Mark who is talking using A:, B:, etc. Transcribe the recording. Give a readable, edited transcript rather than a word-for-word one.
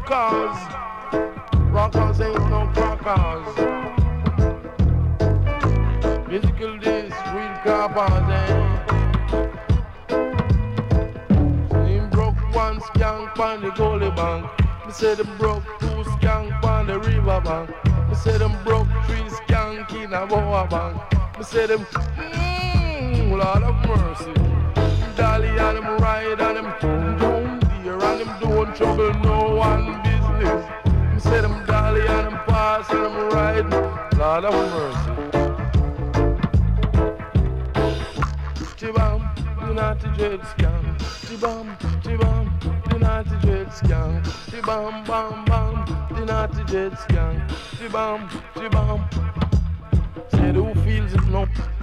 A: rockers. Rockers ain't no crackers. Musical days, real carpers, Him broke one skank on the goalie bank. Me say them broke two skank on the river bank. Me say them broke three skank in a boa bank. Me say them, Lord of mercy. Dolly and them ride and them down deer and them don't trouble no one business. Me say them dolly and them pass and them ride, Lord of mercy. Chibam, the naughty dread scam. Chibam, the naughty dread scam. Chibam, bam, bam, the naughty dread scam. Chibam. Say who feels it no?